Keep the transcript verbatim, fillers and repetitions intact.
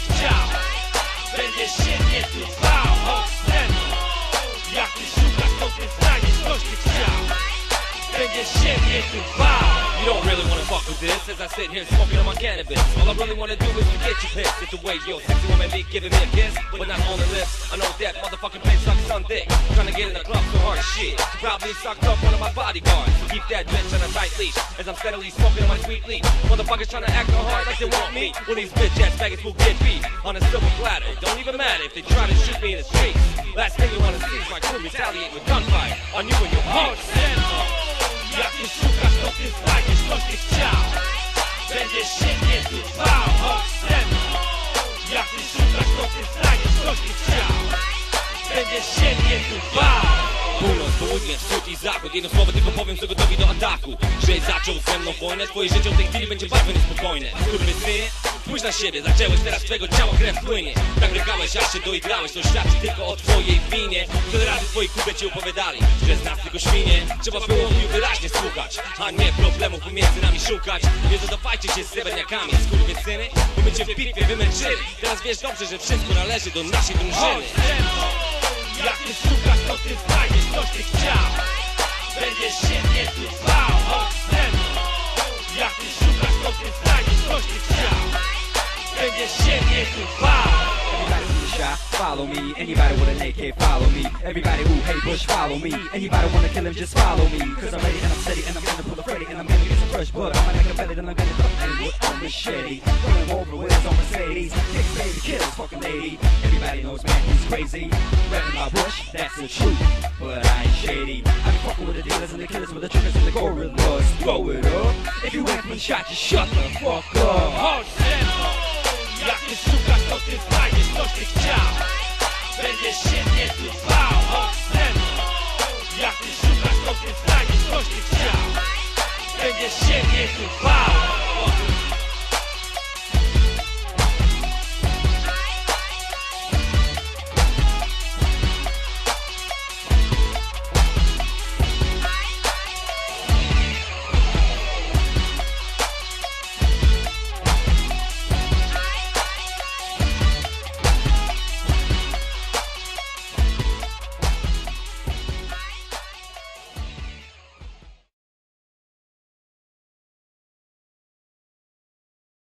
chciał. Będziesz się nie tu bał, chodź ze mną. Jak ty szukasz, to ty znajdziesz, coś ty chciał. Będziesz się nie tu bał. You don't really wanna fuck with this as I sit here smoking on my cannabis. All I really wanna do is to get you pissed. It's the way your sexy woman be giving me a kiss, but not on the lips. I know that motherfucking bitch sucks on dick. Trying to get in the club so hard shit. She probably sucked up one of my bodyguards. So keep that bitch on a tight leash as I'm steadily smoking on my sweet leaf. Motherfuckers trying to act all hard like they want me. Well, these bitch ass faggots will get beat on a silver platter. It don't even matter if they try to shoot me in the streets. Last thing you wanna see is my crew retaliate with gunfire on you and your Chodź heart. ze mną. Jak ty szukasz, to ty znajdziesz, coś ty chciał. Będziesz się nie tu bał, chodź ze mną. Jak ty szukasz, to ty znajdziesz, coś ty chciał. Będziesz się nie tu bał. Północ, południe, wschód i zachód. Jedno słowo tylko powiem, co gotowi do ataku. Że zaczął ze mną wojnę, twoje życie w tej chwili będzie bardzo niespokojne. Skurwysynie, spójrz na siebie, zaczęłeś, teraz twojego ciała krew płynie. Tak rykałeś, aż się doigrałeś, to świadczy tylko o twojej winie. Tyle razy twoi kupę ci opowiadali, że z nas tylko świnie. Trzeba było mi wyraźnie słuchać, a nie problemów pomiędzy nami szukać. Nie zadawajcie się z srebrniakami, skurwysyny, bo my cię w bitwie wymęczyli. Teraz wiesz dobrze, że wszystko należy do naszej drużyny. Chodź ze mną. Jak ty szukasz, to ty znajdziesz, coś ty chciał. Będziesz się nie tu bał, chodź ze mną. Jak ty szukasz, to ty znajdziesz, coś ty chciał. Będziesz się nie tu bał. Everybody who's shy, follow me. Anybody with an A K, follow me. Everybody who hate Bush, follow me. Anybody wanna kill him, just follow me. Cause I'm ready and I'm steady and I'm gonna pull a Freddy. And I'm gonna get some fresh blood on my neck and belly. Then I'm gonna throw Hollywood on machete. Run him over with his own Mercedes. Kicks baby, kills fucking lady. Everybody knows man, he's crazy. Rapping about Bush, that's the truth. But I ain't shady. I be fucking with the dealers and the killers with the triggers and the gorillas. Throw it up. If you ain't been shot, just shut the fuck up.